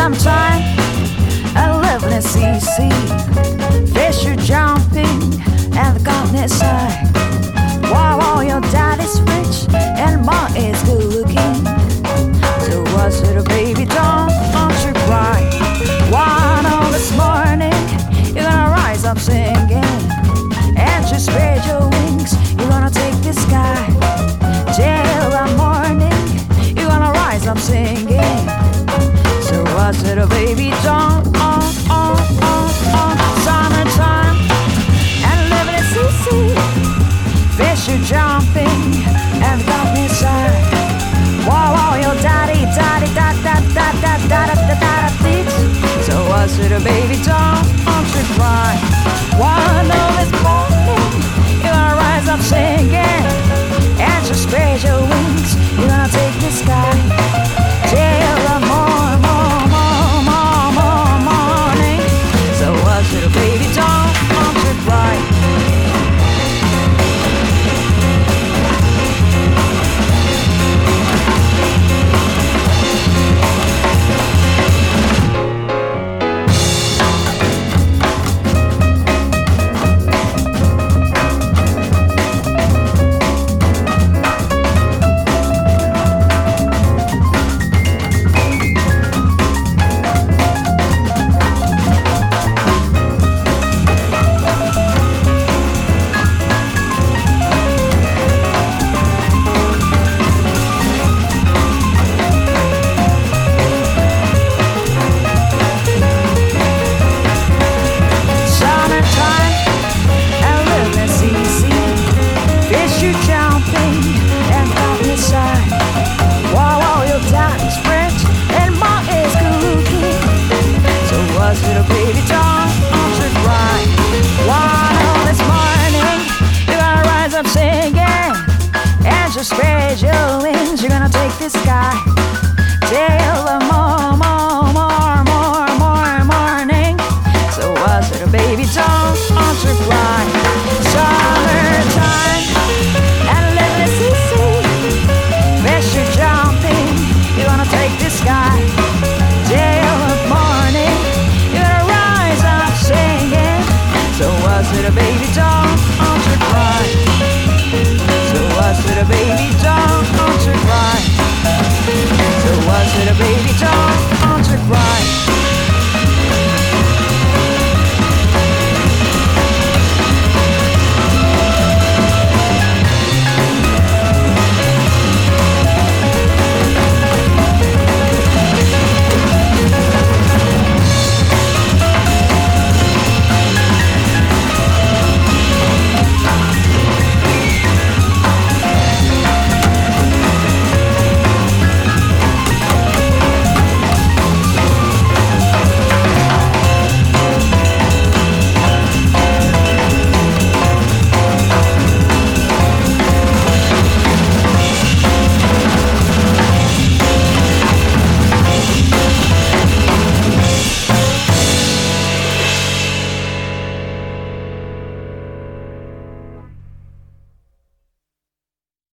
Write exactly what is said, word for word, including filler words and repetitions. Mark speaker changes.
Speaker 1: Summertime, I live in a sea, sea. Fish are jumping and the countryside. Wow, wow, your daddy's rich and mom is good looking. So what's it, baby, don't, don't you cry. One on this morning, you're gonna rise up singing. And just spread your wings, you're gonna take the sky. Till the morning, you're gonna rise up singing. So what's it, baby, don't, oh, oh, oh, oh. Summertime, and living in C C. Fish are jumping, and the countryside. Wow, wow, your daddy, daddy, da, da, da, da, da, da, da, da, da. So what's it, baby, don't, don't you cry. One of this morning, you're gonna rise up singing. And just spread your wings, you're gonna take the sky. Till the more, more, more, more, more morning. So what's it, baby, don't, don't you cry. Spread your wings, you're gonna take the sky.